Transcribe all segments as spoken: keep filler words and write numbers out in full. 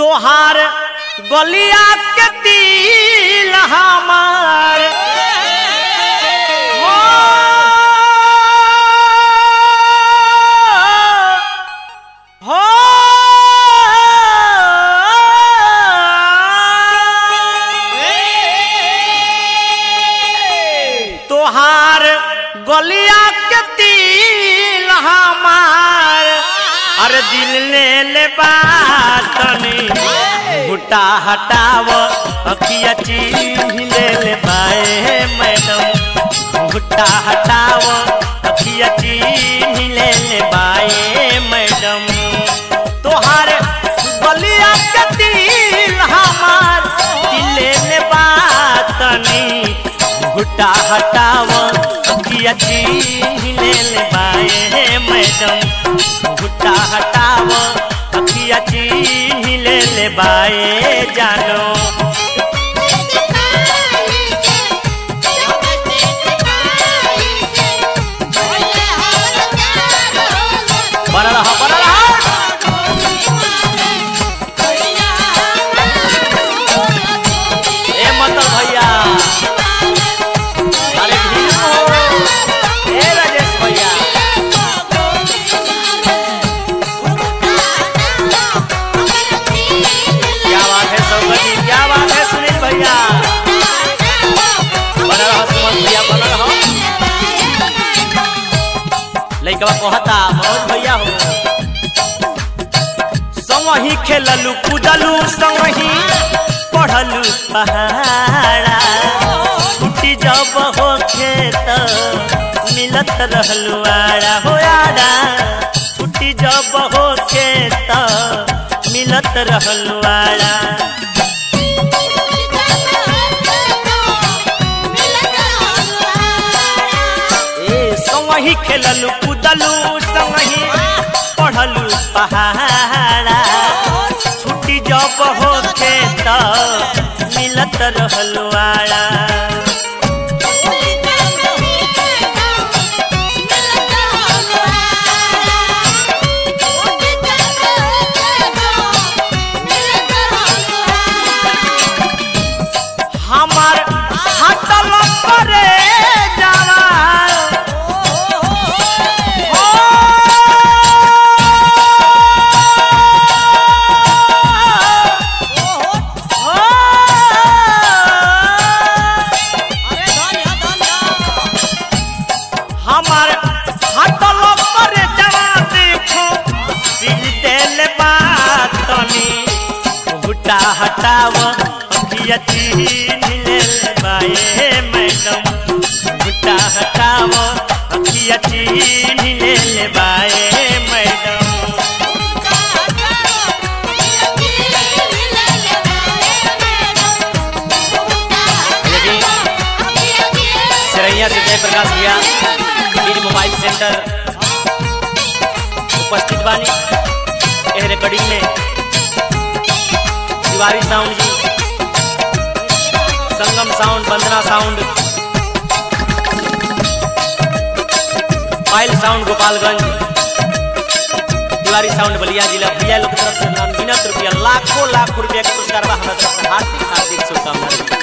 तोहार गलिया के दिल हमार हो हो तोहार गलिया के दिल हमार अरे दिल ले ले बातनी घुटा हटाव अखिया चीन ले ले बाए मैडम घुटा हटाव अखिया चीन ले ले बाए मैडम तोहार गलिया के दिल हमार दिल ले ले बातनी घुटा हटाव अखिया चीन ले ले बाए मैडम घुटा हटाव अखिया चीन ले ले बाए जानो बड़ा रहा बड़ा रहा ए मतलब भैया अरे ए राजेश भैया क्या बात है सुनील भैया बना रहा सुमन भैया बना रहा लइका कहता मनोज भैया हो संगही खेललू कूदलू संगही पढ़लू पहाड़ा छुट्टी जब हो खेत मिलत रहलू आड़ा हो आड़ा छुट्टी जब हो खेत मिलत रहलू आड़ा संगही खेललू कूदलू संगही पढ़लू पहाड़ा छुट्टी जब हो खेत मिलत रहलू आड़ा हमार हटल करे जावा हटाव अखिया चीन ले ले बाए मैडम घुटा हटाव अखिया चीन ले ले बाए मैडम सरैया से जयप्रकाश भैया इन मोबाइल सेंटर उपस्थित बानी एह रिकॉर्डिंग में Tiwari sound ji Sangam sound Vandana sound Payal sound Gopalganj Tiwari sound Ballia जिला भैया लोग तरफ से अनगिनत रुपया लाखों लाख रुपया के पुरस्कार बा हमारा तरफ से हार्दिक हार्दिक शुभकामनाएं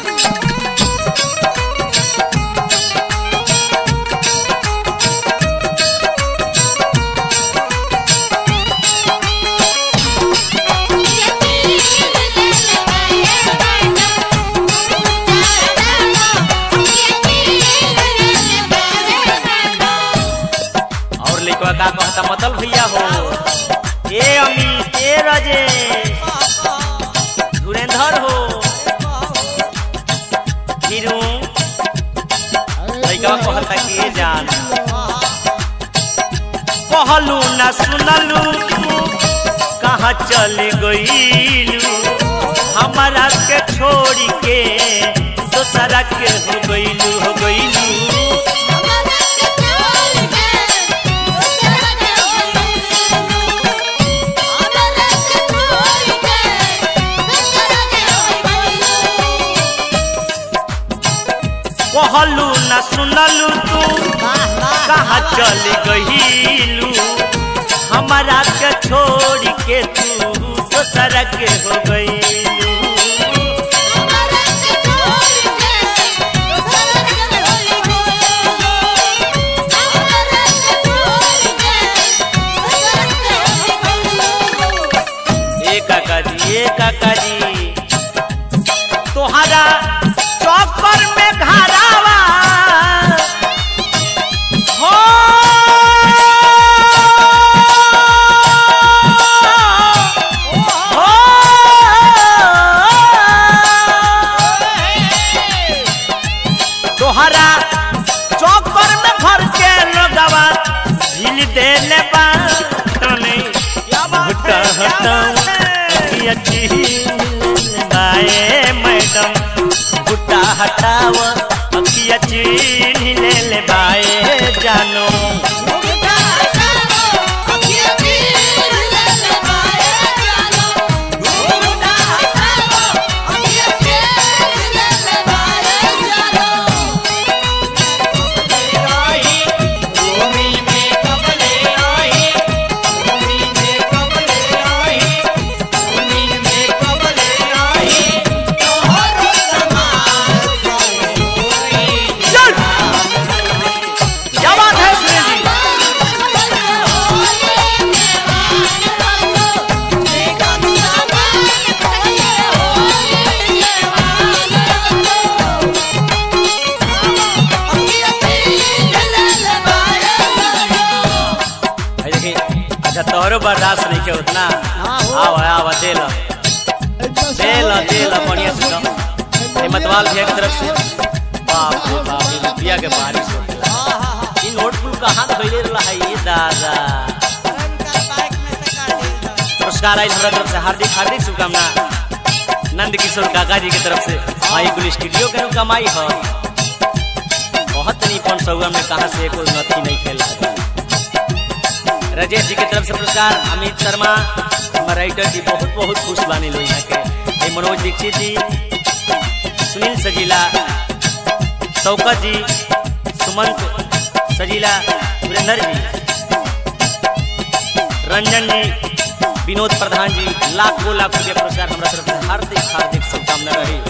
का कहता मतलब भैया हो ए अमित ए राजेश धुरेंद्र हो फिरू लइका कहता कि जान कहलू ना सुनलू कहाँ चले गईलू हमारा के छोड़ के दूसरा के हो गईलू हो गईलू कहलू न सुनलू तू कहाँ चल गईलू हमारा के छोड़ के तू दूसरा के हो गई काका जी ये काका जी तोहरा चौकर में घरावा हो तोहरा चौकर में घर के लोगवा झील देले बाटने घुटा हटाओ बाए मैडम घुटा हटाओ अखिया चीन ले ले बाए जानो तोहरो बर्दाश्त नहीं के उतना आवा आवा दे लो दे लो दे लो बढ़िया से दो मतवाल भैया की तरफ से बाप रे बाप भैया के बारिश हो गया इन नोट पुल कहां धइले रहा है ये दादा पुरस्कार आई हमरा तरफ से हार्दिक हार्दिक शुभकामना नंद किशोर काका जी की तरफ से आई गुल स्टूडियो के कमाई हो बहुत नहीं पन सौगम में कहां से कोई नथी नहीं खेला राजेश जी की तरफ से पुरस्कार अमित शर्मा हमारे राइटर जी बहुत बहुत खुश बानी लो यहाँ के मनोज दीक्षित जी सुनील सजीला शौकत जी सुमंत सजीला वीरेंद्र जी रंजन जी विनोद प्रधान जी लाखों लाख रुपया पुरस्कार हमारा तरफ से हार्दिक हार्दिक शुभकामना रही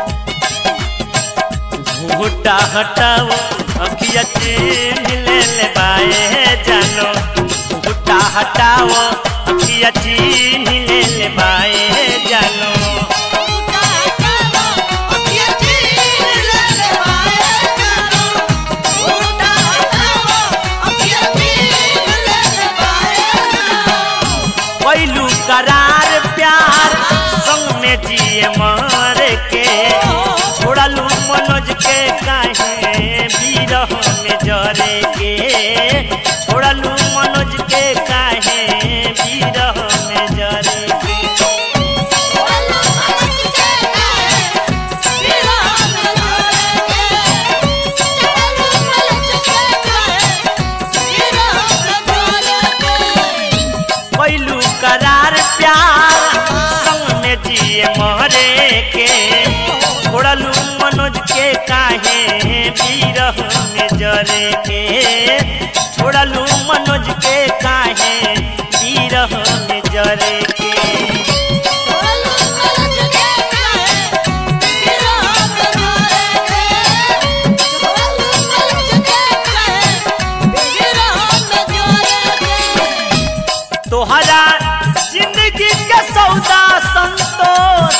घूटा हटाओ अखिया चीन ले ले बाए जानो घुटा हटाओ अखिया चीन ले ले बाए जानो पहलू करार प्यार संग में जिए मर के छोड़लू मनोज के काहे बिरह में जरे के छोड़लू मनोज के काहे बिरह में जरे के पहलू करार प्यार संग में जिए मरे के छोड़लू मनोज के काहे बिरह में जरे के छोड़लू मनोज के काहे बिरह में जरे के तोहरा जिंदगी के सौदा संतोष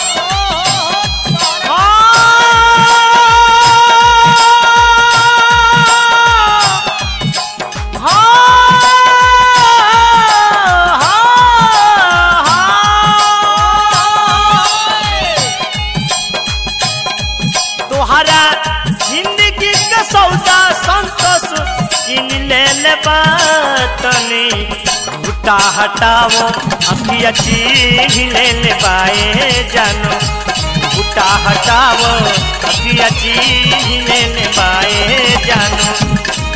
तोहरा जिंदगी के सौदा संतोष किन ले ले बातनी घुटा हटाओ अखिया चीन ले ले बाए जानो घुटा हटाओ अखिया चीन ले ले बाए जानो